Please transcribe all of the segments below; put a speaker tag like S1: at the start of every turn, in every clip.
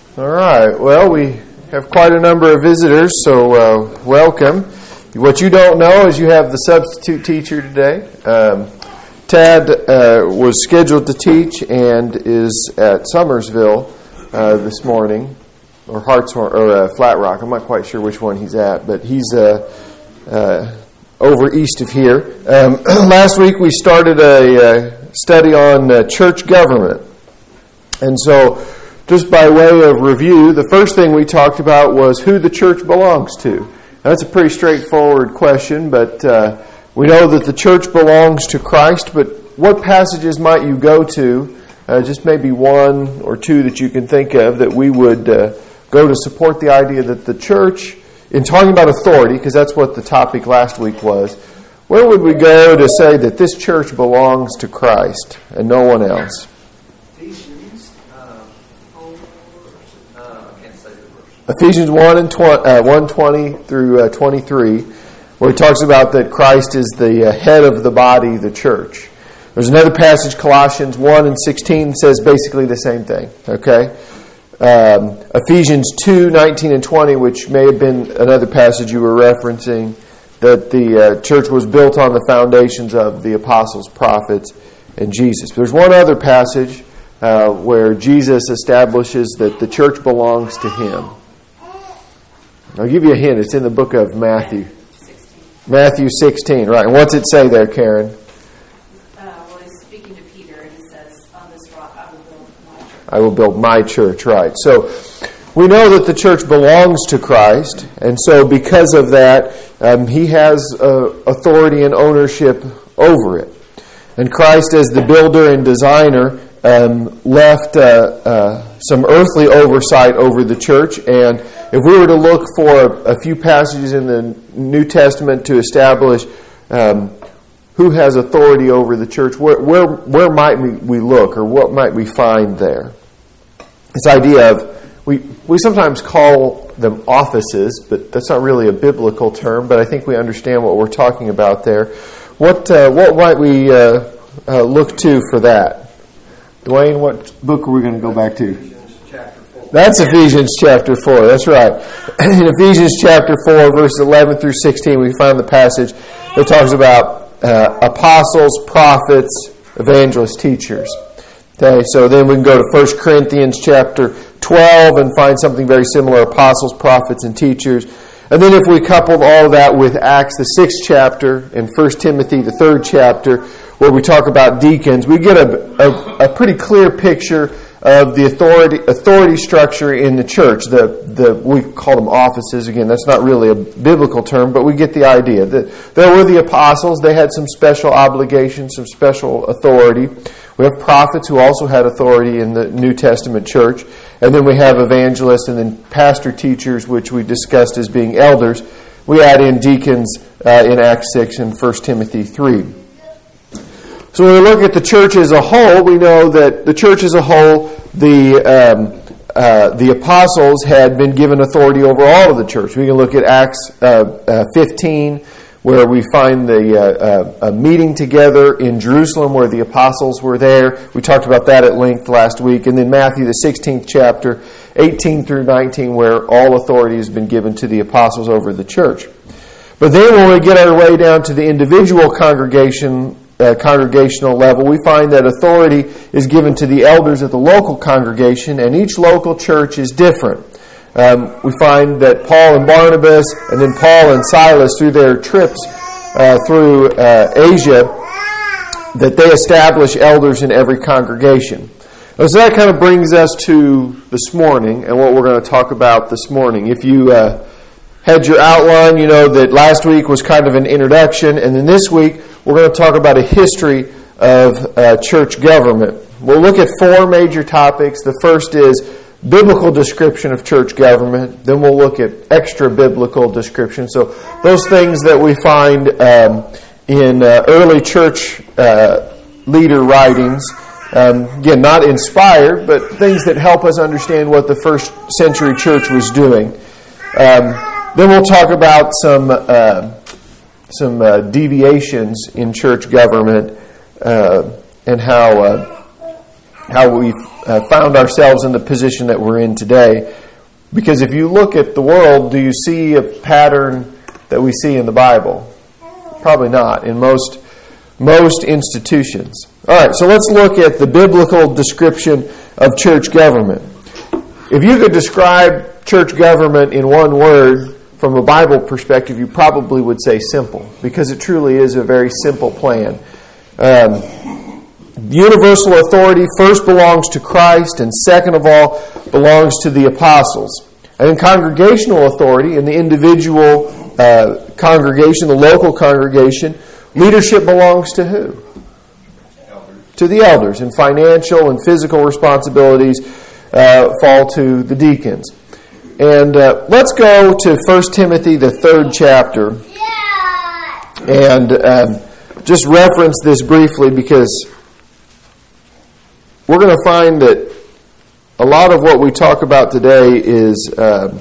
S1: All right. Well, we have quite a number of visitors, so welcome. What you don't know is you have the substitute teacher today. Tad was scheduled to teach and is at Summersville this morning, or Hartshorn, or Flat Rock. I'm not quite sure which one he's at, but he's over east of here. Last week we started a study on church government, and so just by way of review, the first thing we talked about was who the church belongs to. Now, that's a pretty straightforward question, but we know that the church belongs to Christ, but what passages might you go to, just maybe one or two that you can think of, that we would go to support the idea that the church, in talking about authority, because that's what the topic last week was, where would we go to say that this church belongs to Christ and no one else? Ephesians 1:20 through 23, where he talks about that Christ is the head of the body, the church. There's another passage, Colossians 1:16, says basically the same thing. Okay, Ephesians 2:19 and 20, which may have been another passage you were referencing, that the church was built on the foundations of the apostles, prophets, and Jesus. There's one other passage where Jesus establishes that the church belongs to Him. I'll give you a hint. It's in the book of Matthew.
S2: 16.
S1: Matthew 16, right. And what's it say there, Karen?
S2: Well, he's speaking to Peter, and he says, on this rock I will build my church.
S1: I will build my church, right. So we know that the church belongs to Christ, and so because of that, He has authority and ownership over it. And Christ, as the builder and designer, left some earthly oversight over the church. And if we were to look for a few passages in the New Testament to establish who has authority over the church, where might we look, or what might we find there? This idea of, we sometimes call them offices, but that's not really a biblical term, but I think we understand what we're talking about there. What might we look to for that? Dwayne, what book are we going to go back to?
S3: Ephesians chapter 4.
S1: That's Ephesians chapter 4. That's right. In Ephesians chapter 4, verses 11 through 16, we find the passage that talks about apostles, prophets, evangelists, teachers. Okay, so then we can go to 1 Corinthians chapter 12 and find something very similar, apostles, prophets, and teachers. And then if we coupled all of that with Acts, the 6th chapter, and 1 Timothy, the 3rd chapter, where we talk about deacons, we get a pretty clear picture of the authority structure in the church. We call them offices. Again, that's not really a biblical term, but we get the idea. There were the apostles. They had some special obligations, some special authority. We have prophets who also had authority in the New Testament church. And then we have evangelists and then pastor teachers, which we discussed as being elders. We add in deacons in Acts 6 and 1 Timothy 3. So when we look at the church as a whole, we know that the church as a whole, the apostles had been given authority over all of the church. We can look at Acts 15, where we find the meeting together in Jerusalem where the apostles were there. We talked about that at length last week. And then Matthew, the 16th chapter, 18 through 19, where all authority has been given to the apostles over the church. But then when we get our way down to the individual congregational level, we find that authority is given to the elders of the local congregation, and each local church is different. We find that Paul and Barnabas, and then Paul and Silas, through their trips through Asia, that they establish elders in every congregation. So that kind of brings us to this morning, and what we're going to talk about this morning. If you had your outline, you know that last week was kind of an introduction, and then this week we're going to talk about a history of church government. We'll look at 4 major topics. The first is biblical description of church government. Then we'll look at extra-biblical description. So those things that we find in early church leader writings, again, not inspired, but things that help us understand what the first century church was doing. Then we'll talk about some deviations in church government and how we found ourselves in the position that we're in today. Because if you look at the world, do you see a pattern that we see in the Bible? Probably not, in most institutions. All right, so let's look at the biblical description of church government. If you could describe church government in one word from a Bible perspective, you probably would say simple, because it truly is a very simple plan. Universal authority first belongs to Christ, and second of all belongs to the apostles. And then congregational authority in the individual congregation, the local congregation, leadership belongs to who? To the elders, and financial and physical responsibilities fall to the deacons. And let's go to 1 Timothy, the 3rd chapter, and just reference this briefly, because we're going to find that a lot of what we talk about today is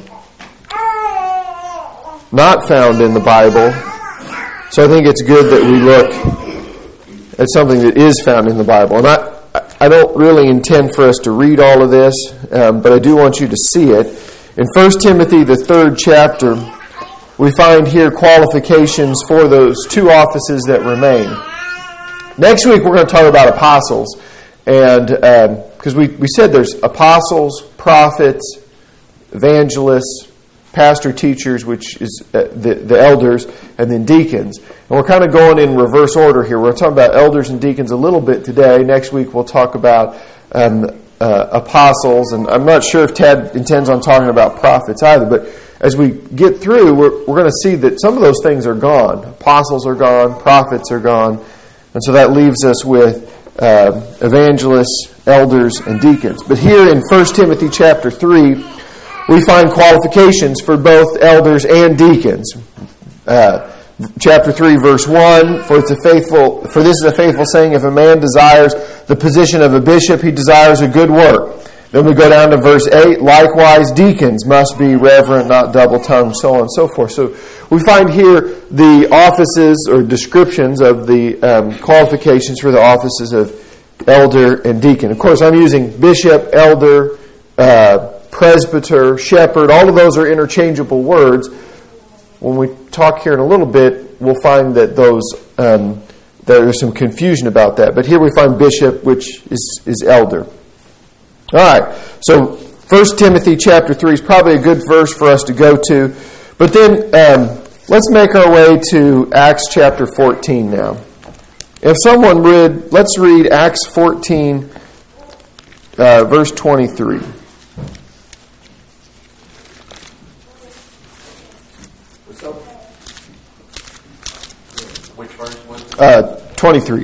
S1: not found in the Bible. So I think it's good that we look at something that is found in the Bible. And I don't really intend for us to read all of this, but I do want you to see it. In 1 Timothy, the 3rd chapter, we find here qualifications for those two offices that remain. Next week we're going to talk about apostles. And because we said there's apostles, prophets, evangelists, pastor teachers, which is the elders, and then deacons. And we're kind of going in reverse order here. We're talking about elders and deacons a little bit today. Next week we'll talk about apostles, and I'm not sure if Ted intends on talking about prophets either, but as we get through, we're going to see that some of those things are gone. Apostles are gone, prophets are gone, and so that leaves us with evangelists, elders, and deacons. But here in 1 Timothy chapter 3, we find qualifications for both elders and deacons. Chapter 3, verse 1, for this is a faithful saying, if a man desires the position of a bishop, he desires a good work. Then we go down to verse 8, likewise deacons must be reverent, not double-tongued, so on and so forth. So we find here the offices or descriptions of the qualifications for the offices of elder and deacon. Of course, I'm using bishop, elder, presbyter, shepherd. All of those are interchangeable words. When we talk here in a little bit, we'll find that there's some confusion about that. But here we find bishop, which is elder. All right, so 1 Timothy chapter 3 is probably a good verse for us to go to. But then let's make our way to Acts chapter 14 now. If someone would, let's read Acts 14, verse 23.
S3: Which verse was it?
S1: 23.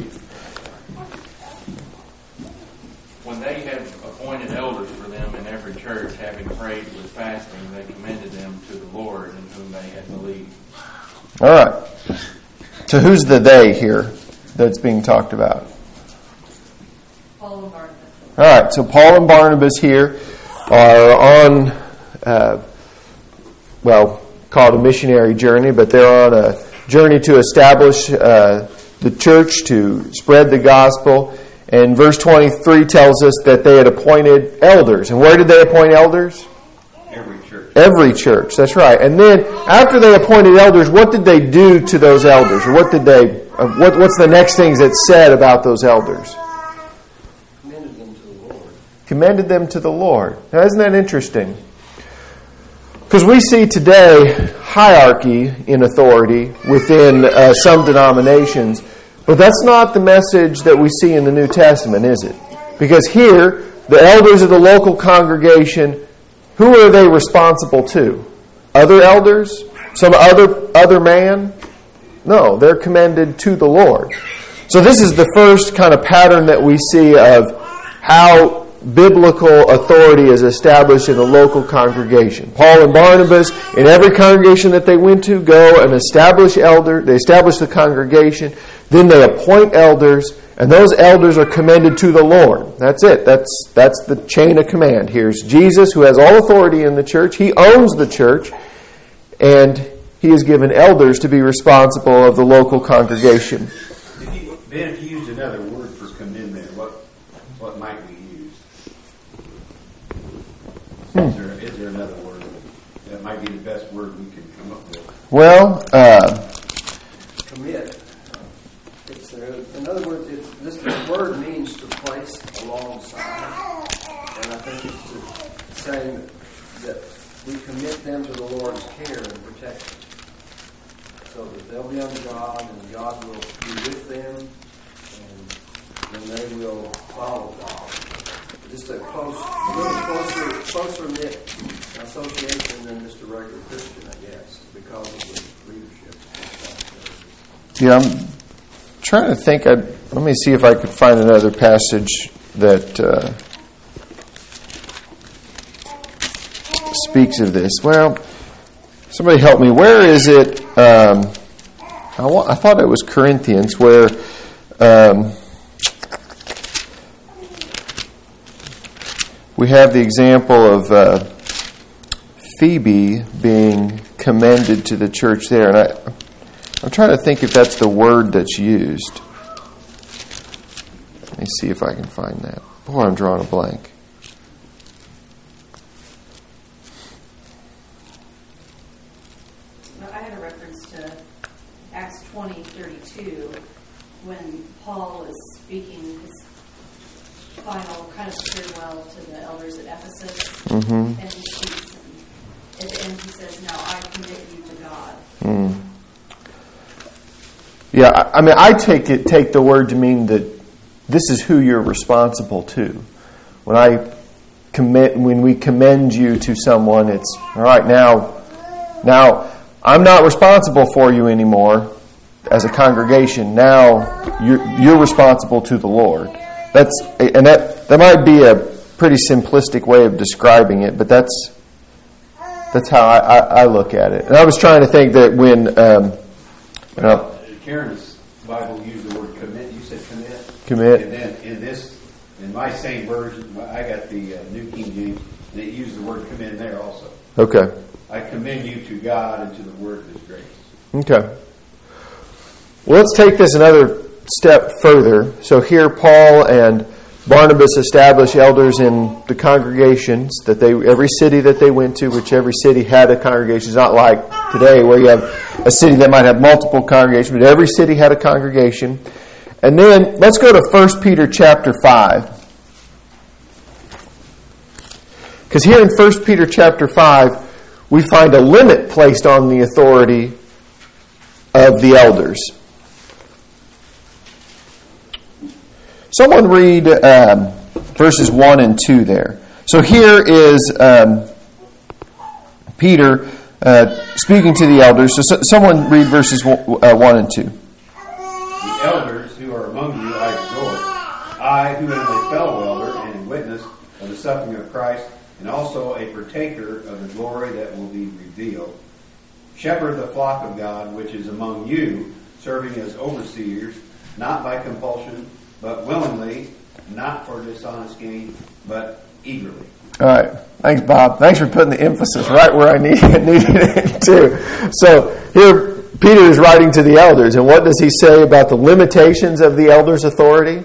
S3: When they had appointed elders for them in every church, having prayed with fasting, they commended them to the Lord in whom they had believed.
S1: All right. So who's the they here that's being talked about?
S2: Paul and Barnabas.
S1: All right. So Paul and Barnabas here are on, called a missionary journey, but they're on a journey to establish the church, to spread the gospel. And verse 23 tells us that they had appointed elders. And where did they appoint elders?
S3: Every church.
S1: Every church, that's right. And then after they appointed elders, what did they do to those elders? Or what did they? What's the next things that's said about those elders?
S3: Commended them to the Lord.
S1: Commended them to the Lord. Now, isn't that interesting? Because we see today hierarchy in authority within some denominations, but that's not the message that we see in the New Testament, is it? Because here, the elders of the local congregation, who are they responsible to? Other elders? Some other man? No, they're commended to the Lord. So this is the first kind of pattern that we see of how biblical authority is established in a local congregation. Paul and Barnabas, in every congregation that they went to, go and establish elder. They establish the congregation. Then they appoint elders, and those elders are commended to the Lord. That's it. That's the chain of command. Here's Jesus, who has all authority in the church. He owns the church, and he has given elders to be responsible of the local congregation.
S4: If you used another word for commend there, what might we use? Is there another word that might be the best word we can come up with?
S1: Well,
S5: commit. In other words, the word means to place alongside, and I think it's saying that we commit them to the Lord's care and protection, so that they'll be under God, and God will be with them, and then they will follow God. Just a little closer knit association than just a regular Christian, I guess, because of the leadership.
S1: yeah, I'm trying to think. Let me see if I could find another passage that speaks of this. Well, somebody help me. Where is it? I thought it was Corinthians, where we have the example of Phoebe being commended to the church there, and I'm trying to think if that's the word that's used. Let me see if I can find that. Boy, I'm drawing a blank.
S2: I had a reference to Acts 20:32 when Paul is speaking his final kind of farewell to the elders at Ephesus, and he speaks, and at the end he says, "Now I commit you to God."
S1: Yeah, I mean, I take the word to mean that this is who you're responsible to. When we commend you to someone, it's all right. Now I'm not responsible for you anymore as a congregation. Now you're responsible to the Lord. That might be a pretty simplistic way of describing it, but that's how I look at it. And I was trying to think that when
S4: Karen's Bible used the word commit. You said commit.
S1: Commit.
S4: And then in my same version, I got the New King James, and it used the word commit in there also.
S1: Okay.
S4: I commend you to God and to the word of His grace.
S1: Okay. Well, let's take this another step further. So here Paul and Barnabas establish elders in the congregations that every city that they went to, which every city had a congregation. It's not like today where you have a city that might have multiple congregations, but every city had a congregation. And then let's go to 1 Peter chapter 5. Because here in 1 Peter chapter 5, we find a limit placed on the authority of the elders. Someone read verses 1 and 2 there. So here is Peter speaking to the elders. So someone read verses 1 and 2.
S4: The elders who are among you I exhort, I who am a fellow elder and a witness of the suffering of Christ, and also a partaker of the glory that will be revealed. Shepherd the flock of God which is among you, serving as overseers, not by compulsion, but willingly, not for dishonest gain, but eagerly.
S1: All right. Thanks, Bob. Thanks for putting the emphasis right where I needed it to. So here Peter is writing to the elders, and what does he say about the limitations of the elders' authority?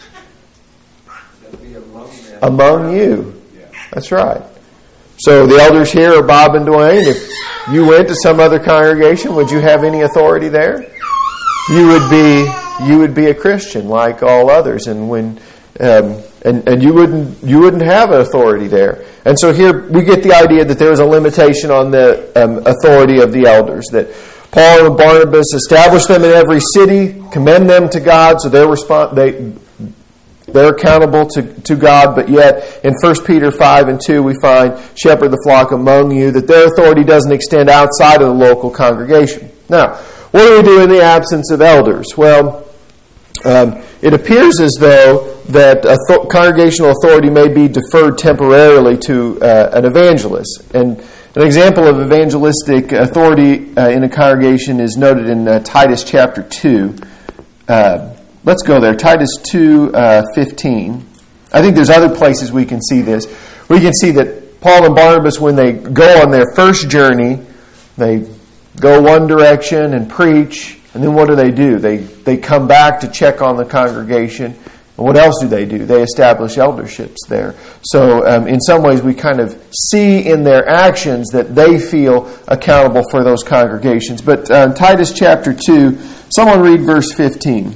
S1: Among you. That's right. So the elders here are Bob and Dwayne. If you went to some other congregation, would you have any authority there? You would be a Christian like all others, and you wouldn't have an authority there. And so here we get the idea that there is a limitation on the authority of the elders. That Paul and Barnabas established them in every city, commend them to God, so they're accountable to God. But yet in 1 Peter 5 and 2 we find shepherd the flock among you, that their authority doesn't extend outside of the local congregation. Now, what do we do in the absence of elders? Well, it appears as though that congregational authority may be deferred temporarily to an evangelist. And an example of evangelistic authority in a congregation is noted in Titus chapter 2. Let's go there. Titus 2:15. I think there's other places we can see this. We can see that Paul and Barnabas, when they go on their first journey, they go one direction and preach, and then what do? They come back to check on the congregation, And what else do? They establish elderships there. So in some ways we kind of see in their actions that they feel accountable for those congregations. But Titus chapter 2, someone read verse 15.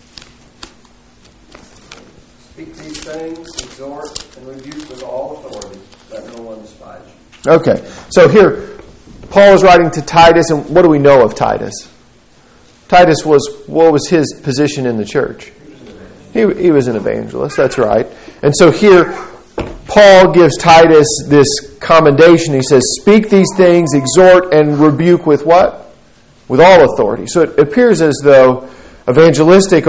S5: Speak these things, exhort, and rebuke with all authority, let no one despise you.
S1: Okay, so here Paul is writing to Titus, and what do we know of Titus? Titus what was his position in the church? He was an evangelist, that's right. And so here, Paul gives Titus this commendation. He says, speak these things, exhort, and rebuke with what? With all authority. So it appears as though evangelistic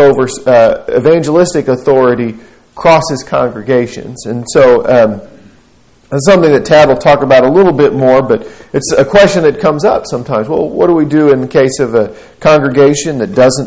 S1: authority crosses congregations. And so that's something that Tad will talk about a little bit more, but it's a question that comes up sometimes. Well, what do we do in the case of a congregation that doesn't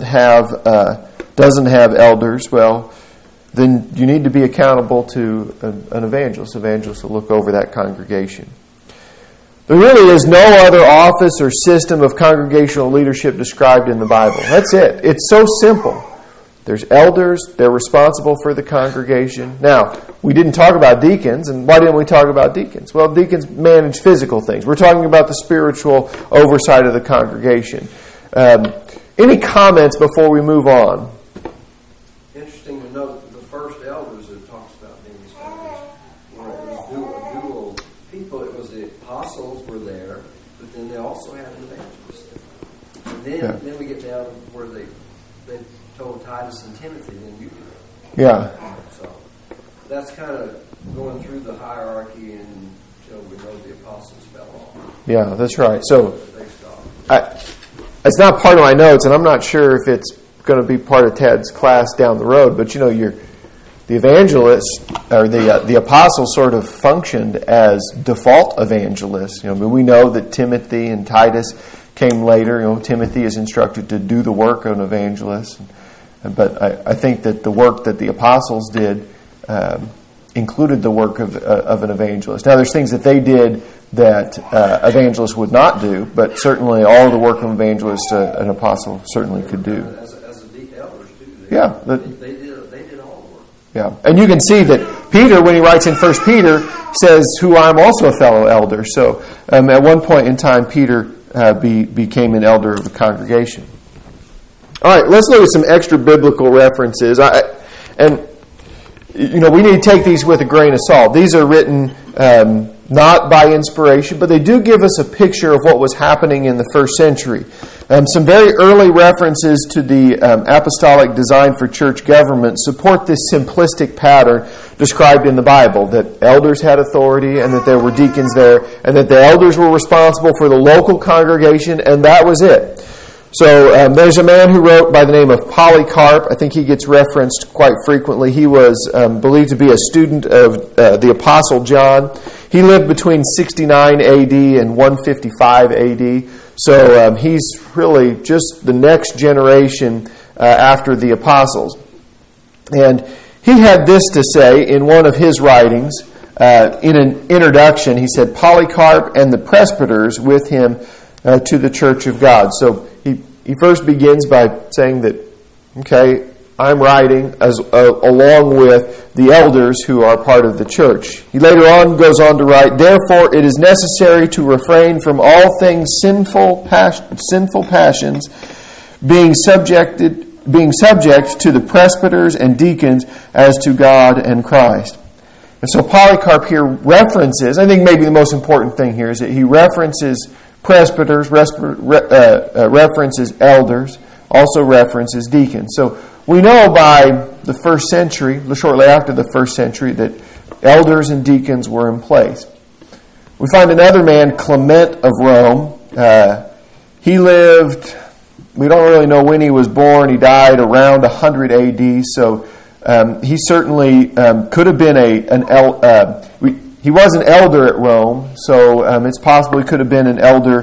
S1: have elders? Well, then you need to be accountable to an evangelist. Evangelists will look over that congregation. There really is no other office or system of congregational leadership described in the Bible. That's it. It's so simple. There's elders. They're responsible for the congregation. Now, we didn't talk about deacons, and why didn't we talk about deacons? Well, deacons manage physical things. We're talking about the spiritual oversight of the congregation. Any comments before we move on?
S5: Interesting to note that the first elders it talks about being established were a dual people. It was the apostles were there, but then they also had an evangelist there. And then we get down where they told Titus and Timothy, then you do it.
S1: Yeah.
S5: So that's kind of going through the hierarchy until we know the apostles fell off.
S1: Yeah, that's right. So
S5: They stopped.
S1: it's not part of my notes, and I'm not sure if it's going to be part of Ted's class down the road. But the evangelists or the apostles sort of functioned as default evangelists. We know that Timothy and Titus came later. Timothy is instructed to do the work of an evangelist, but I think that the work that the apostles did included the work of an evangelist. Now, there's things that they did that evangelists would not do, but certainly all the work of an evangelist, an apostle certainly could do.
S5: As the elders do. They did all the work.
S1: Yeah, and you can see that Peter, when he writes in 1 Peter, says, "Who I am also a fellow elder." So, at one point in time, Peter became an elder of the congregation. All right, let's look at some extra biblical references. We need to take these with a grain of salt. These are written not by inspiration, but they do give us a picture of what was happening in the first century. Some very early references to the apostolic design for church government support this simplistic pattern described in the Bible, that elders had authority and that there were deacons there, and that the elders were responsible for the local congregation, and that was it. So there's a man who wrote by the name of Polycarp. I think he gets referenced quite frequently. He was believed to be a student of the Apostle John. He lived between 69 A.D. and 155 A.D., so he's really just the next generation after the apostles. And he had this to say in one of his writings. In an introduction, he said, "Polycarp and the presbyters with him to the church of God." So he first begins by saying that, okay, I'm writing along with the elders who are part of the church. He later on goes on to write, "Therefore it is necessary to refrain from all things sinful passions, being subject to the presbyters and deacons as to God and Christ." And so Polycarp here references, I think maybe the most important thing here is that he references presbyters, references elders, also references deacons. So we know by the first century, shortly after the first century, that elders and deacons were in place. We find another man, Clement of Rome. He lived, we don't really know when he was born. He died around 100 A.D., so he certainly could have been he was an elder at Rome, so it's possible he could have been an elder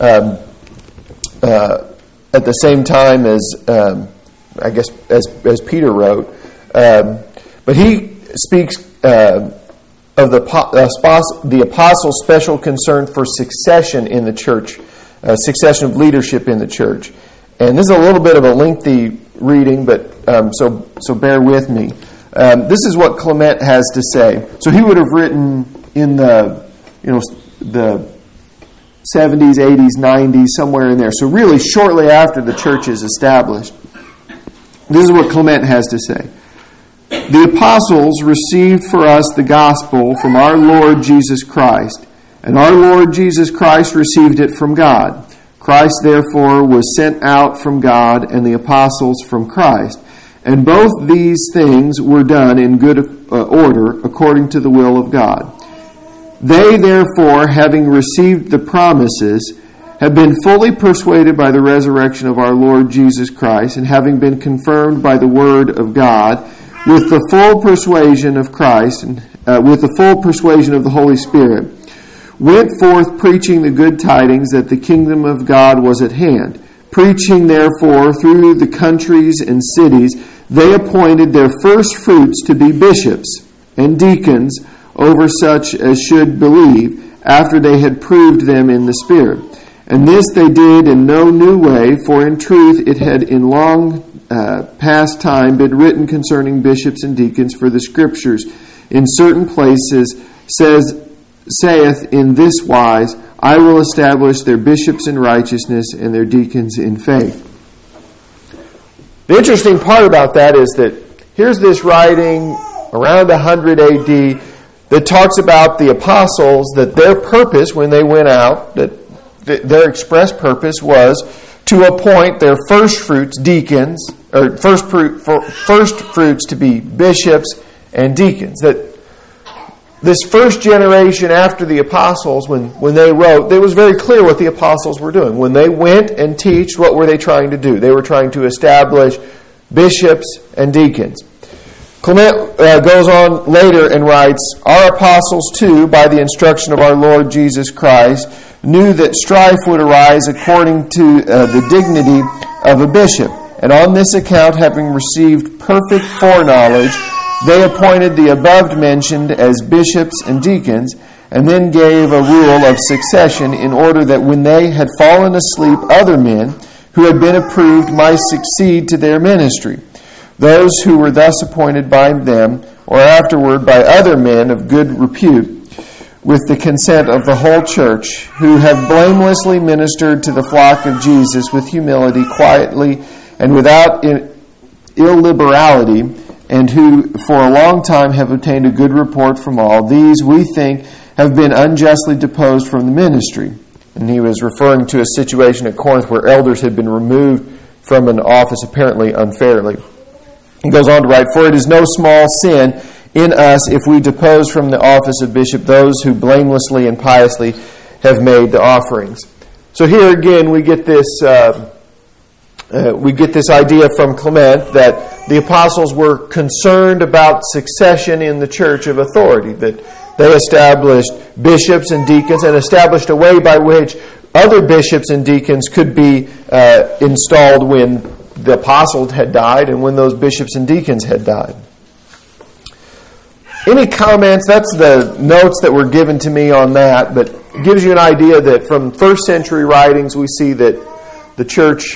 S1: at the same time as, I guess, as Peter wrote. But he speaks of the apostles' special concern for succession in the church, succession of leadership in the church. And this is a little bit of a lengthy reading, but so bear with me. This is what Clement has to say. So he would have written in the 70s, 80s, 90s, somewhere in there. So really shortly after the church is established. This is what Clement has to say. The apostles received for us the gospel from our Lord Jesus Christ, and our Lord Jesus Christ received it from God. Christ therefore was sent out from God, and the apostles from Christ. And both these things were done in good order, according to the will of God. They therefore, having received the promises, have been fully persuaded by the resurrection of our Lord Jesus Christ, and having been confirmed by the word of God, with the full persuasion of Christ, and with the full persuasion of the Holy Spirit, went forth preaching the good tidings that the kingdom of God was at hand. Preaching therefore through the countries and cities, they appointed their first fruits to be bishops and deacons over such as should believe, after they had proved them in the Spirit. And this they did in no new way, for in truth it had in long past time been written concerning bishops and deacons, for the Scriptures in certain places saith in this wise, I will establish their bishops in righteousness and their deacons in faith. The interesting part about that is that here's this writing around 100 AD that talks about the apostles, that their purpose when they went out, that their express purpose was to appoint their first fruits deacons, or first fruits to be bishops and deacons. That this first generation after the apostles, when they wrote, it was very clear what the apostles were doing. When they went and teached, what were they trying to do? They were trying to establish bishops and deacons. Clement goes on later and writes, our apostles too, by the instruction of our Lord Jesus Christ, knew that strife would arise according to the dignity of a bishop. And on this account, having received perfect foreknowledge, they appointed the above mentioned as bishops and deacons, and then gave a rule of succession, in order that when they had fallen asleep, other men who had been approved might succeed to their ministry. Those who were thus appointed by them, or afterward by other men of good repute, with the consent of the whole church, who have blamelessly ministered to the flock of Jesus with humility, quietly, and without illiberality, and who for a long time have obtained a good report from all. These, we think, have been unjustly deposed from the ministry. And he was referring to a situation at Corinth where elders had been removed from an office apparently unfairly. He goes on to write, for it is no small sin in us if we depose from the office of bishop those who blamelessly and piously have made the offerings. So here again we get this idea from Clement that the apostles were concerned about succession in the church of authority, that they established bishops and deacons and established a way by which other bishops and deacons could be installed when the apostles had died and when those bishops and deacons had died. Any comments? That's the notes that were given to me on that, but it gives you an idea that from first century writings we see that the church,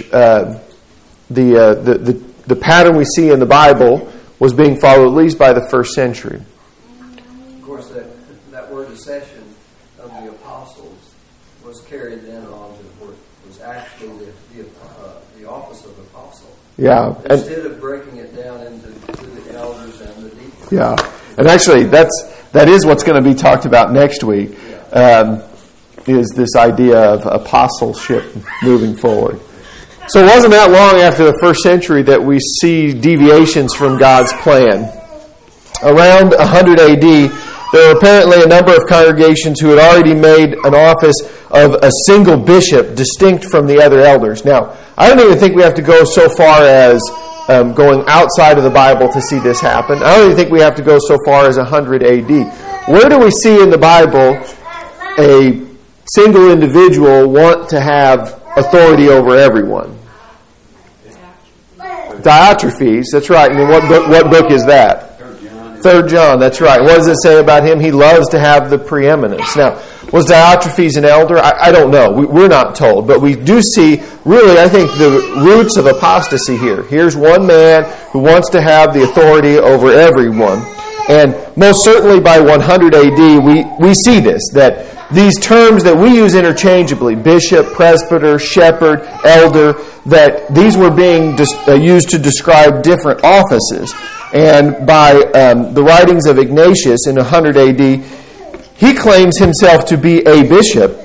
S1: the pattern we see in the Bible was being followed at least by the first century.
S5: Of course, that word accession of the apostles was carried then on to what was actually the office of apostle.
S1: Yeah.
S5: Instead of breaking it down into the elders and the deacons.
S1: Yeah. And actually, that is what's going to be talked about next week, is this idea of apostleship moving forward. So it wasn't that long after the first century that we see deviations from God's plan. Around 100 AD, there were apparently a number of congregations who had already made an office of a single bishop distinct from the other elders. Now, I don't even think we have to go so far as going outside of the Bible to see this happen. I don't even think we have to go so far as 100 AD. Where do we see in the Bible a single individual want to have authority over everyone? Diotrephes, that's right. And what book is that? 3 3 John, that's right. What does it say about him? He loves to have the preeminence. Now, was Diotrephes an elder? I don't know. We're not told. But we do see, really, I think, the roots of apostasy here. Here's one man who wants to have the authority over everyone. And most certainly by 100 AD, we see this, that these terms that we use interchangeably, bishop, presbyter, shepherd, elder, that these were being used to describe different offices. And by the writings of Ignatius in 100 AD, he claims himself to be a bishop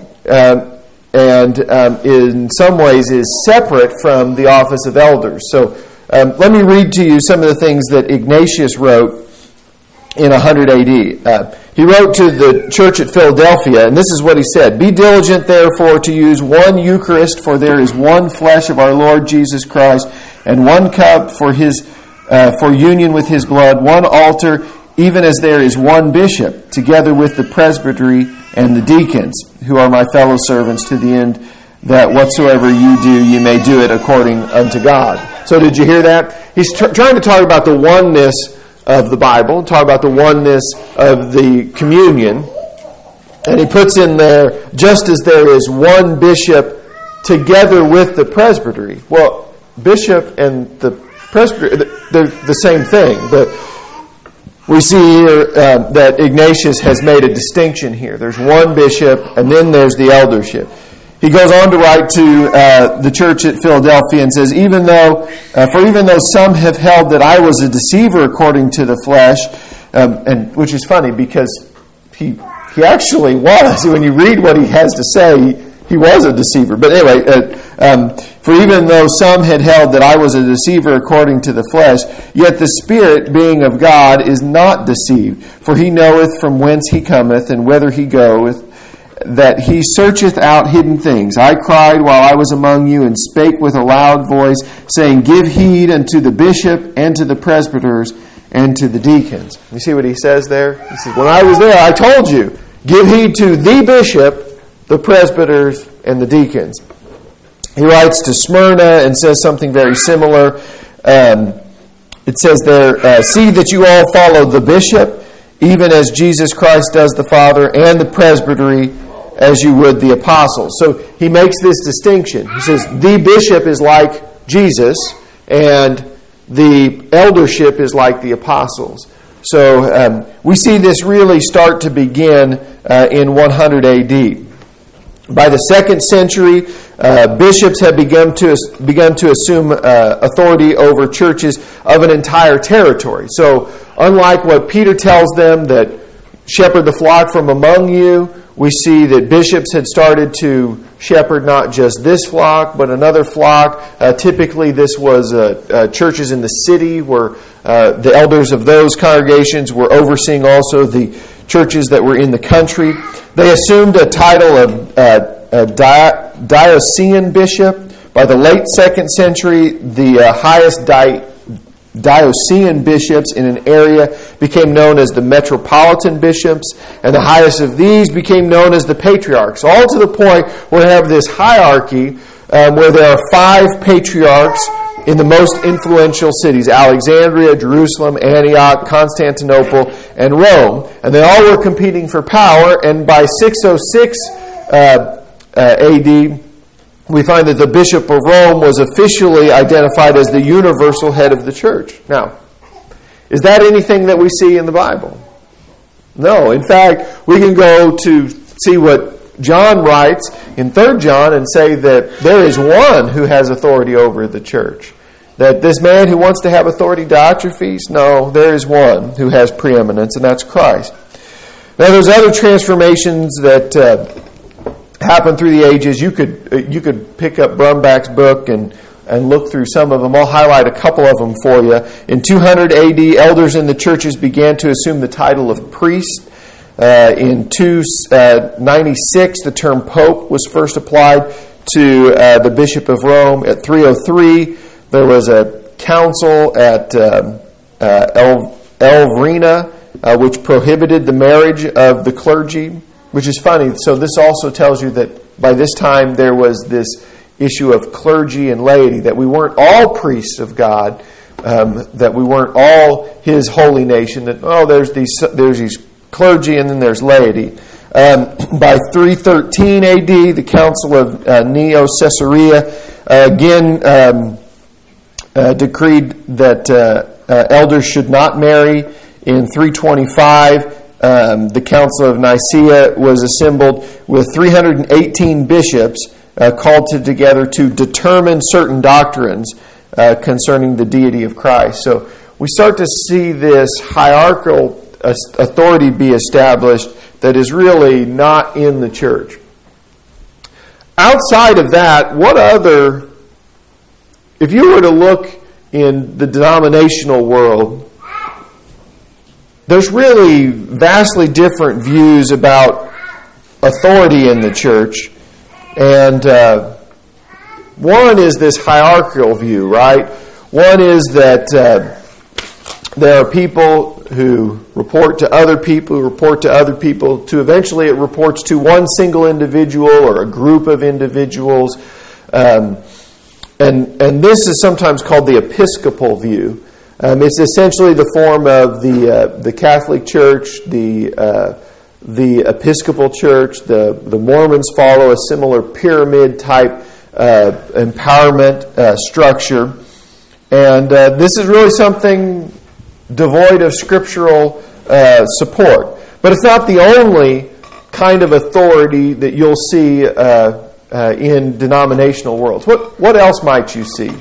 S1: and in some ways is separate from the office of elders. So let me read to you some of the things that Ignatius wrote in 100 AD. He wrote to the church at Philadelphia, and this is what he said: "Be diligent, therefore, to use one Eucharist, for there is one flesh of our Lord Jesus Christ, and one cup for union with his blood, one altar, even as there is one bishop, together with the presbytery and the deacons, who are my fellow servants, to the end that whatsoever you do, you may do it according unto God." So did you hear that? He's trying to talk about the oneness of the Bible, talk about the oneness of the communion. And he puts in there, just as there is one bishop together with the presbytery. Well, bishop and the presbytery, they're the same thing. But we see here that Ignatius has made a distinction here. There's one bishop, and then there's the eldership. He goes on to write to the church at Philadelphia and says, For even though some have held that I was a deceiver according to the flesh, and which is funny because he actually was. When you read what he has to say, he was a deceiver. But anyway, for even though some had held that I was a deceiver according to the flesh, yet the Spirit, being of God, is not deceived. For he knoweth from whence he cometh, and whither he goeth, that he searcheth out hidden things. I cried while I was among you, and spake with a loud voice, saying, Give heed unto the bishop, and to the presbyters, and to the deacons. You see what he says there? He says, when I was there, I told you, give heed to the bishop, the presbyters, and the deacons. He writes to Smyrna and says something very similar. It says there, See that you all follow the bishop, even as Jesus Christ does the Father, and the presbytery, as you would the apostles. So he makes this distinction. He says the bishop is like Jesus, and the eldership is like the apostles. So we see this really start to begin in 100 AD. By the 2nd century, bishops had begun to assume authority over churches of an entire territory. So unlike what Peter tells them, that shepherd the flock from among you, we see that bishops had started to shepherd not just this flock, but another flock. Typically, this was churches in the city where the elders of those congregations were overseeing also the churches that were in the country. They assumed a title of diocesan bishop. By the late 2nd century, the highest diocesan bishops in an area became known as the metropolitan bishops, and the highest of these became known as the patriarchs, all to the point where we have this hierarchy where there are 5 patriarchs in the most influential cities: Alexandria, Jerusalem, Antioch, Constantinople, and Rome. And they all were competing for power, and by 606 AD, we find that the Bishop of Rome was officially identified as the universal head of the church. Now, is that anything that we see in the Bible? No. In fact, we can go to see what John writes in 3 John and say that there is one who has authority over the church. That this man who wants to have authority, Diotrephes, no, there is one who has preeminence, and that's Christ. Now, there's other transformations that happen through the ages. You could pick up Brumback's book and look through some of them. I'll highlight a couple of them for you. In 200 AD, elders in the churches began to assume the title of priest. In 296, the term pope was first applied to the Bishop of Rome. At 303, there was a council at Elvrina, which prohibited the marriage of the clergy, which is funny. So this also tells you that by this time there was this issue of clergy and laity, that we weren't all priests of God, that we weren't all His holy nation. That there's these clergy and then there's laity. By 313 A.D., the Council of Neo-Caesarea again decreed that elders should not marry. In 325, the Council of Nicaea was assembled with 318 bishops called together to determine certain doctrines concerning the deity of Christ. So we start to see this hierarchical authority be established that is really not in the church. Outside of that, what other, if you were to look in the denominational world, there's really vastly different views about authority in the church. And one is this hierarchical view, right? One is that there are people who report to other people, to eventually it reports to one single individual or a group of individuals. And this is sometimes called the Episcopal view. It's essentially the form of the Catholic Church, the Episcopal Church. The Mormons follow a similar pyramid type empowerment structure, and this is really something devoid of scriptural support. But it's not the only kind of authority that you'll see in denominational worlds. What else might you see?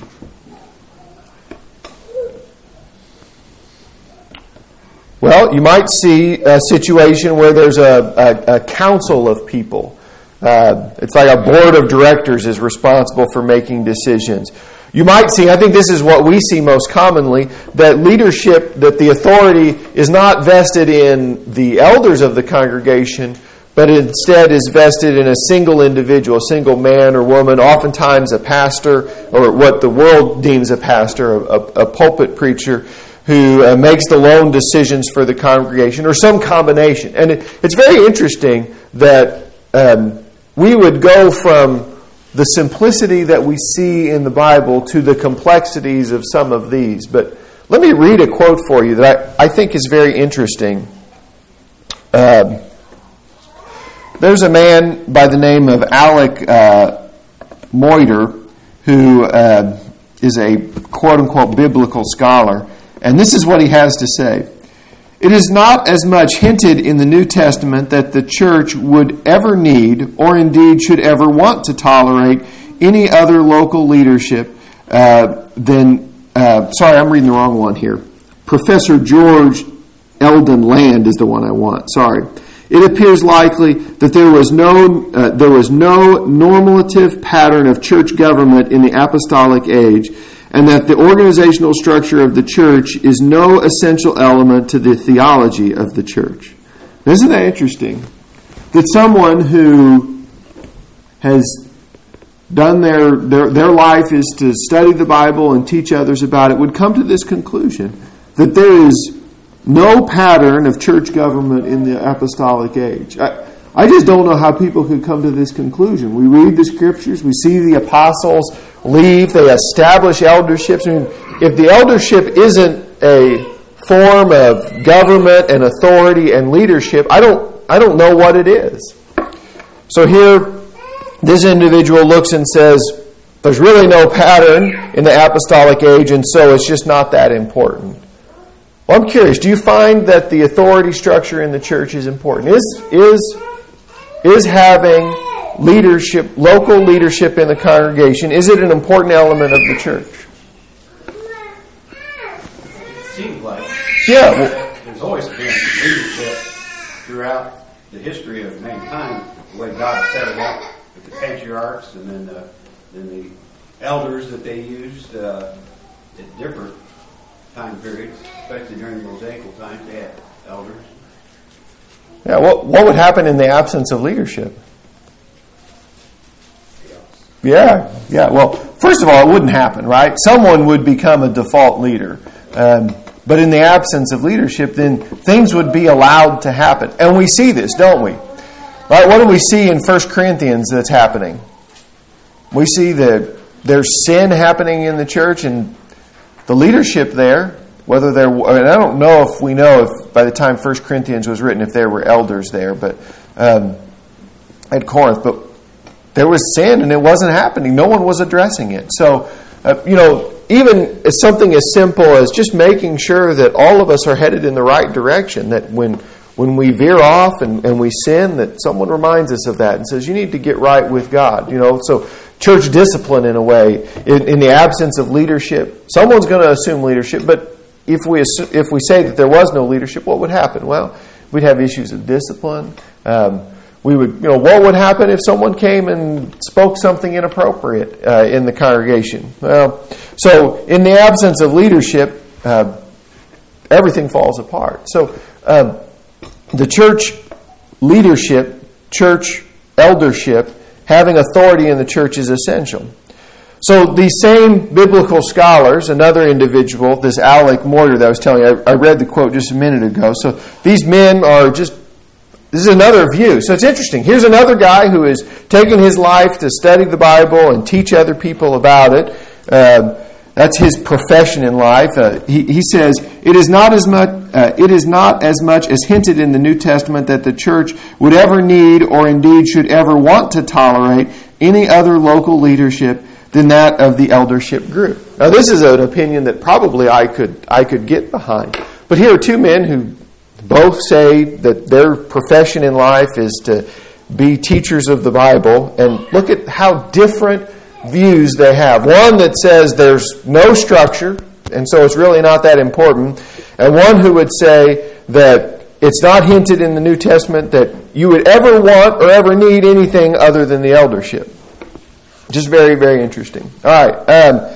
S1: Well, you might see a situation where there's a council of people. It's like a board of directors is responsible for making decisions. You might see, I think this is what we see most commonly, that leadership, that the authority is not vested in the elders of the congregation, but instead is vested in a single individual, a single man or woman, oftentimes a pastor, or what the world deems a pastor, a pulpit preacher, who makes the lone decisions for the congregation, or some combination. And it's very interesting that we would go from the simplicity that we see in the Bible to the complexities of some of these. But let me read a quote for you that I think is very interesting. There's a man by the name of Alec Moiter who is a quote-unquote biblical scholar. And this is what he has to say. It is not as much hinted in the New Testament that the church would ever need, or indeed should ever want to tolerate, any other local leadership than... sorry, I'm reading the wrong one here. Professor George Eldon Land is the one I want. Sorry. It appears likely that there was no normative pattern of church government in the apostolic age, and that the organizational structure of the church is no essential element to the theology of the church. Isn't that interesting? That someone who has done their life is to study the Bible and teach others about it would come to this conclusion, that there is no pattern of church government in the apostolic age. I just don't know how people could come to this conclusion. We read the scriptures, we see the apostles leave, they establish elderships. I mean, if the eldership isn't a form of government and authority and leadership, I don't know what it is. So here, this individual looks and says, there's really no pattern in the apostolic age, and so it's just not that important. Well, I'm curious, do you find that the authority structure in the church is important? Is having leadership, local leadership in the congregation, is it an important element of the church?
S4: It seems like.
S1: Yeah. Well,
S4: there's always been leadership throughout the history of mankind, the way God set it up with the patriarchs and then the elders that they used at different time periods, especially during the Mosaical times, they had elders.
S1: Yeah, what would happen in the absence of leadership? Yeah. Well, first of all, it wouldn't happen, right? Someone would become a default leader. But in the absence of leadership, then things would be allowed to happen. And we see this, don't we? Right? What do we see in 1 Corinthians that's happening? We see that there's sin happening in the church, and the leadership there, whether there, and I don't know if we know if by the time 1 Corinthians was written if there were elders there, but at Corinth, but there was sin and it wasn't happening. No one was addressing it. So, even as something as simple as just making sure that all of us are headed in the right direction, that when we veer off and we sin, that someone reminds us of that and says, you need to get right with God. So church discipline in a way, in the absence of leadership, someone's going to assume leadership, but if we say that there was no leadership, what would happen? Well, we'd have issues of discipline. We would, what would happen if someone came and spoke something inappropriate in the congregation? Well, so in the absence of leadership, everything falls apart. So the church leadership, church eldership, having authority in the church is essential. So these same biblical scholars, another individual, this Alec Morter that I was telling you, I read the quote just a minute ago. So these men are just, this is another view. So it's interesting. Here's another guy who is taking his life to study the Bible and teach other people about it. That's his profession in life. He says, it is not as much as hinted in the New Testament that the church would ever need or indeed should ever want to tolerate any other local leadership than that of the eldership group. Now, this is an opinion that probably I could get behind. But here are two men who both say that their profession in life is to be teachers of the Bible, and look at how different views they have. One that says there's no structure, and so it's really not that important, and one who would say that it's not hinted in the New Testament that you would ever want or ever need anything other than the eldership. Just very, very interesting. All right.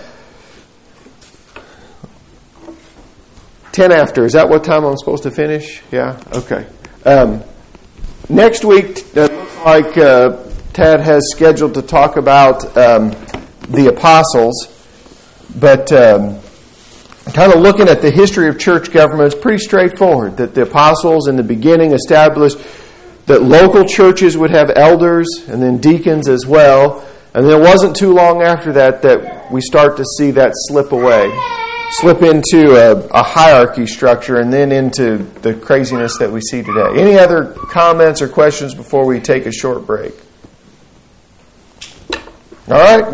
S1: 10 after. Is that what time I'm supposed to finish? Yeah? Okay. Next week, it looks like Tad has scheduled to talk about the apostles. But kind of looking at the history of church government, it's pretty straightforward. That the apostles in the beginning established that local churches would have elders and then deacons as well. And then it wasn't too long after that we start to see that slip into a hierarchy structure and then into the craziness that we see today. Any other comments or questions before we take a short break? All right.